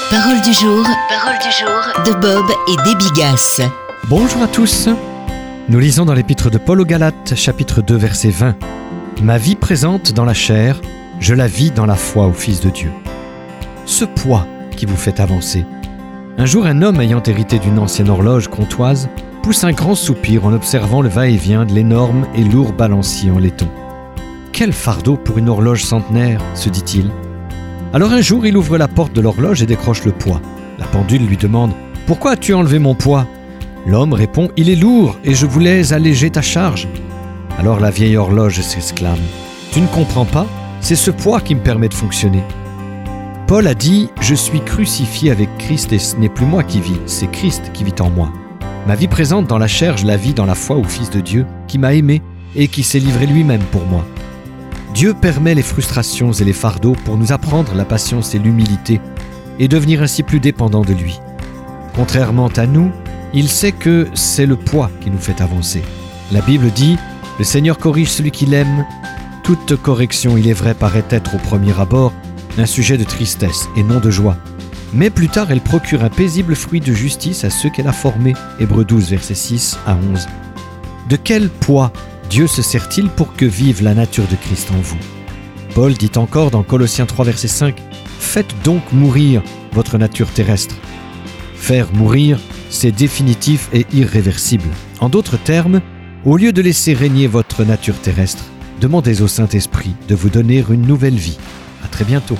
Parole du jour de Bob et Déby Gasse. Bonjour à tous. Nous lisons dans l'épître de Paul aux Galates, chapitre 2, verset 20. « Ma vie présente dans la chair, je la vis dans la foi au Fils de Dieu. » Ce poids qui vous fait avancer. Un jour, un homme ayant hérité d'une ancienne horloge comtoise pousse un grand soupir en observant le va-et-vient de l'énorme et lourd balancier en laiton. « Quel fardeau pour une horloge centenaire !» se dit-il. Alors un jour, il ouvre la porte de l'horloge et décroche le poids. La pendule lui demande « Pourquoi as-tu enlevé mon poids ?» L'homme répond « Il est lourd et je voulais alléger ta charge. » Alors la vieille horloge s'exclame « Tu ne comprends pas ? C'est ce poids qui me permet de fonctionner. » Paul a dit « Je suis crucifié avec Christ et ce n'est plus moi qui vis, c'est Christ qui vit en moi. Ma vie présente dans la chair, je la vis dans la foi au Fils de Dieu qui m'a aimé et qui s'est livré lui-même pour moi. » Dieu permet les frustrations et les fardeaux pour nous apprendre la patience et l'humilité et devenir ainsi plus dépendants de lui. Contrairement à nous, il sait que c'est le poids qui nous fait avancer. La Bible dit « Le Seigneur corrige celui qu'il aime. » Toute correction, il est vrai, paraît être au premier abord un sujet de tristesse et non de joie. Mais plus tard, elle procure un paisible fruit de justice à ceux qu'elle a formés. Hébreux 12, versets 6 à 11. De quel poids Dieu se sert-il pour que vive la nature de Christ en vous? Paul dit encore dans Colossiens 3, verset 5 « Faites donc mourir votre nature terrestre. » Faire mourir, c'est définitif et irréversible. En d'autres termes, au lieu de laisser régner votre nature terrestre, demandez au Saint-Esprit de vous donner une nouvelle vie. À très bientôt.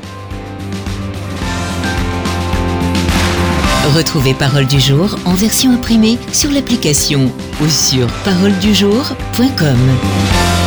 Retrouvez Parole du jour en version imprimée sur l'application ou sur paroledujour.com.